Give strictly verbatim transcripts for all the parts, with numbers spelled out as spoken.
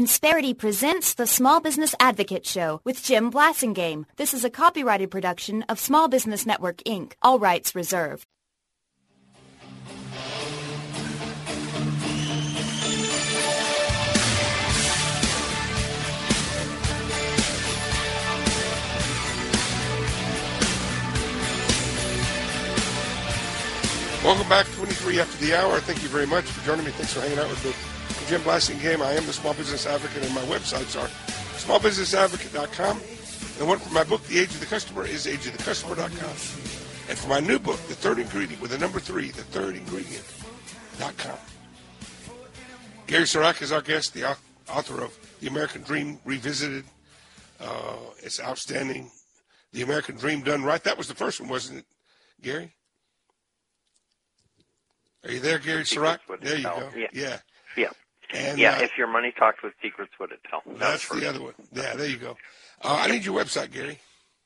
Insperity presents the Small Business Advocate Show with Jim Blasingame. This is a copyrighted production of Small Business Network, Incorporated. All rights reserved. Welcome back, twenty-three after the hour. Thank you very much for joining me. Thanks for hanging out with me. I'm Jim Blasingame. I am the Small Business Advocate, and my websites are small business advocate dot com. And one for my book, The Age of the Customer, is age of the customer dot com. And for my new book, The Third Ingredient, with the number three, the third ingredient dot com. Gary Sirak is our guest, the author of The American Dream Revisited. Uh, it's outstanding. The American Dream Done Right. That was the first one, wasn't it, Gary? Are you there, Gary Sirak? There you tell. go. Yeah. Yeah. Yeah. And, yeah, uh, if your money talked with secrets, would it tell? That's the other one. Yeah, there you go. Uh, I need your website, Gary.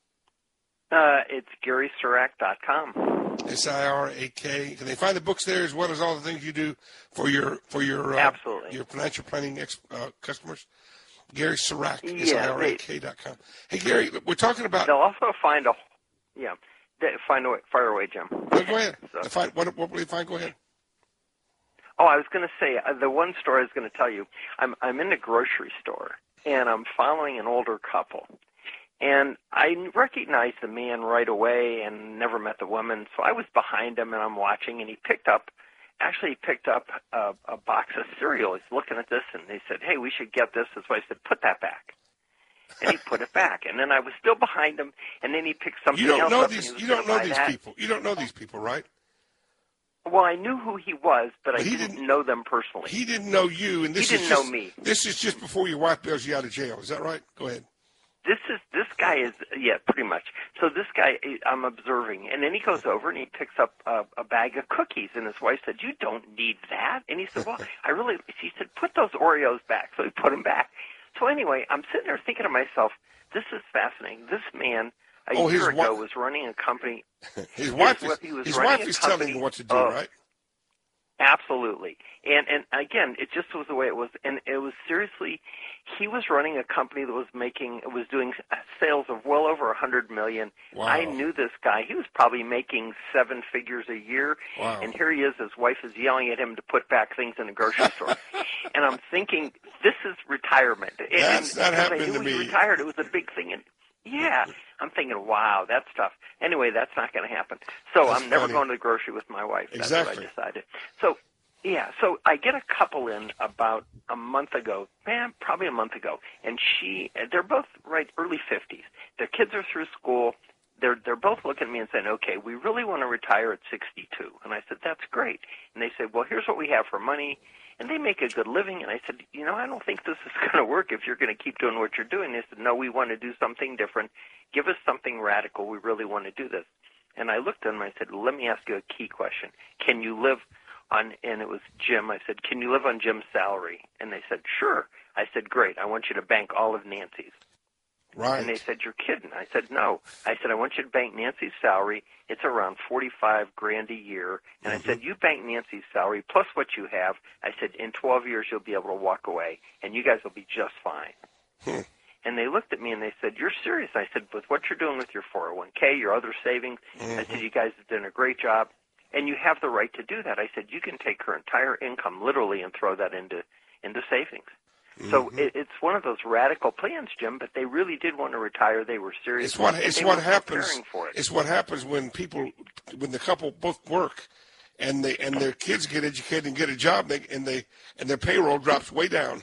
Uh, it's gary sirak dot com. S I R A K. Can they find the books there as well as all the things you do for your for your uh, Absolutely. your financial planning ex- uh, customers? Gary Sirak, Yeah, S I R A K dot com. Hey, Gary, we're talking about... They'll also find a... Yeah. They find a way, fire away, Jim. Well, go ahead. So. Find, what, what will you find? Go ahead. Oh, I was going to say, uh, the one story I was going to tell you, I'm I'm in a grocery store, and I'm following an older couple. And I recognized the man right away and never met the woman, so I was behind him, and I'm watching, and he picked up, actually he picked up a, a box of cereal. He's looking at this, and they said, hey, we should get this. His wife said, put that back. And he put it back. And then I was still behind him, and then he picked something you don't else know up. These, and he you was don't know these that. people. You don't know these people, right? Well, I knew who he was, but, but I didn't, didn't know them personally. He didn't know you, and this he is didn't just, know me. This is just before your wife bails you out of jail. Is that right? Go ahead. This is this guy is yeah, pretty much. So this guy I'm observing, and then he goes over and he picks up a, a bag of cookies, and his wife said, "You don't need that." And he said, "Well, I really." She said, "Put those Oreos back." So he put them back. So anyway, I'm sitting there thinking to myself, "This is fascinating. This man." A oh, year ago wa- was running a company. his wife his, is, he was his running wife is company, telling him what to do, uh, right? Absolutely. And and again, it just was the way it was. And it was seriously, he was running a company that was making, was doing sales of well over a hundred million. Wow. I knew this guy. He was probably making seven figures a year. Wow. And here he is, his wife is yelling at him to put back things in a grocery store. And I'm thinking, this is retirement. That's and not happening I knew to he me. retired. It was a big thing. And yeah, I'm thinking, wow, that's tough. Anyway, that's not going to happen. So That's I'm never funny. going to the grocery with my wife. That's Exactly. what I decided. So, yeah, so I get a couple in about a month ago, man, probably a month ago, and she, they're both right early fifties. Their kids are through school. They're they're both looking at me and saying, okay, we really want to retire at sixty-two. And I said, that's great. And they said, well, here's what we have for money. And they make a good living. And I said, you know, I don't think this is going to work if you're going to keep doing what you're doing. They said, no, we want to do something different. Give us something radical. We really want to do this. And I looked at them and I said, let me ask you a key question. Can you live on, and it was Jim. I said, can you live on Jim's salary? And they said, sure. I said, great. I want you to bank all of Nancy's. Right. And they said, you're kidding. I said, no. I said, I want you to bank Nancy's salary. It's around forty-five grand a year. And mm-hmm. I said, you bank Nancy's salary plus what you have. I said, in twelve years, you'll be able to walk away, and you guys will be just fine. Hmm. And they looked at me and they said, you're serious? I said, with what you're doing with your four oh one k, your other savings, mm-hmm. I said, you guys have done a great job, and you have the right to do that. I said, you can take her entire income literally and throw that into into savings. So mm-hmm. it, it's one of those radical plans, Jim. But they really did want to retire. They were serious. It's what and it's they what were happens. preparing for it. It's what happens when people, when the couple both work, and they and their kids get educated and get a job, they, and they and their payroll drops way down.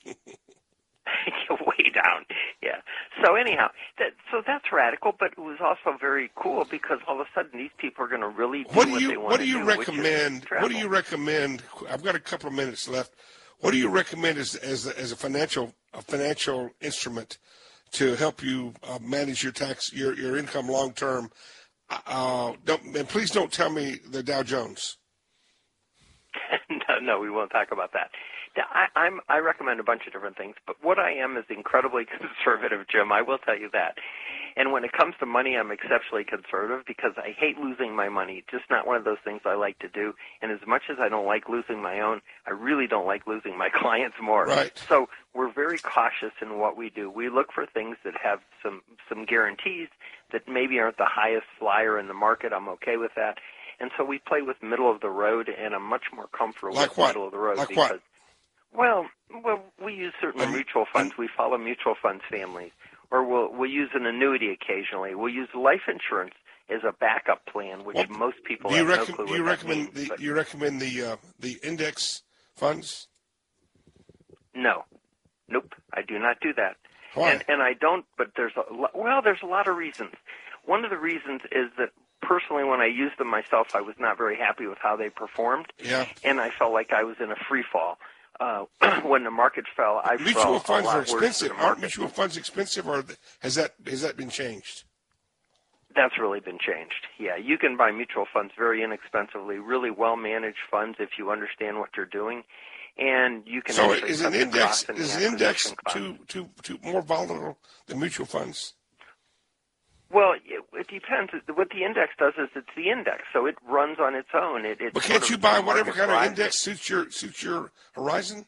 Way down, yeah. So anyhow, that so that's radical, but it was also very cool because all of a sudden these people are going to really do what, do what you, they want what do to you do. recommend? What do you recommend? I've got a couple of minutes left. What do you recommend as as a, as a financial a financial instrument to help you uh, manage your tax your your income long term? Uh, don't and please don't tell me the Dow Jones. no, no, we won't talk about that. I, I'm, I recommend a bunch of different things, but what I am is incredibly conservative, Jim. I will tell you that. And when it comes to money, I'm exceptionally conservative because I hate losing my money. Just not one of those things I like to do. And as much as I don't like losing my own, I really don't like losing my clients more. Right. So we're very cautious in what we do. We look for things that have some, some guarantees that maybe aren't the highest flyer in the market. I'm okay with that. And so we play with middle of the road, and I'm much more comfortable like with what? middle of the road. Like because, what? Well, well, we use certain Um, mutual funds. um, We follow mutual funds families. Or we'll, we'll use an annuity occasionally. We'll use life insurance as a backup plan, which Well, most people do you have rec- no clue do what you that recommend means. the but you recommend the uh, the index funds? no, nope, I do not do that. Why? And, and I don't, but there's a lo- well, there's a lot of reasons. One of the reasons is that personally, when I used them myself, I was not very happy with how they performed, Yeah. and I felt like I was in a free fall. Uh, when the market fell, I Mutual felt funds a lot are worse than expensive. the Aren't market. mutual funds expensive, or has that has that been changed? That's really been changed. Yeah, you can buy mutual funds very inexpensively, really well-managed funds if you understand what you're doing, and you can So actually is cut an the index cost and the is an index acquisition cost. too too too more volatile than mutual funds? Well, it, it depends. What the index does is it's the index, so it runs on its own. It, it But sort can't of- you buy the whatever market kind of drives index it. suits your suits your horizon?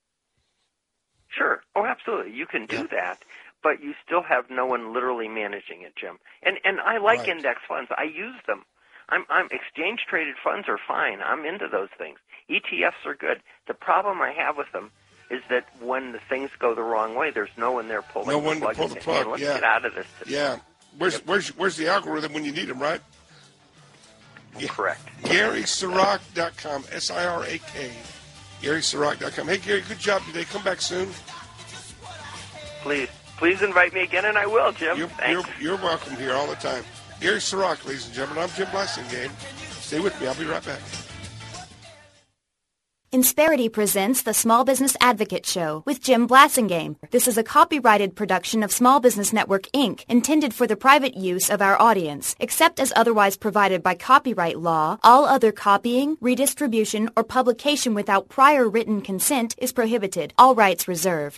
Sure. Oh, absolutely. You can do Yeah. that, but you still have no one literally managing it, Jim. And and I like Right. index funds. I use them. I'm I'm exchange traded funds are fine. I'm into those things. E T Fs are good. The problem I have with them is that when the things go the wrong way, there's no one there pulling No the one to plug. pull and the saying, plug, Let's yeah. get out of this. today." Yeah. Where's where's where's the algorithm when you need them, right? Yeah. Correct. Gary Sirak dot com, S I R A K, Gary Sirak dot com. Hey, Gary, good job today. Come back soon. Please, please invite me again, and I will, Jim. You're, Thanks. you're, you're welcome here all the time. Gary Sirak, ladies and gentlemen. I'm Jim Blassingame. Stay with me. I'll be right back. Insperity presents the Small Business Advocate Show with Jim Blassingame. This is a copyrighted production of Small Business Network, Incorporated, intended for the private use of our audience. Except as otherwise provided by copyright law, all other copying, redistribution, or publication without prior written consent is prohibited. All rights reserved.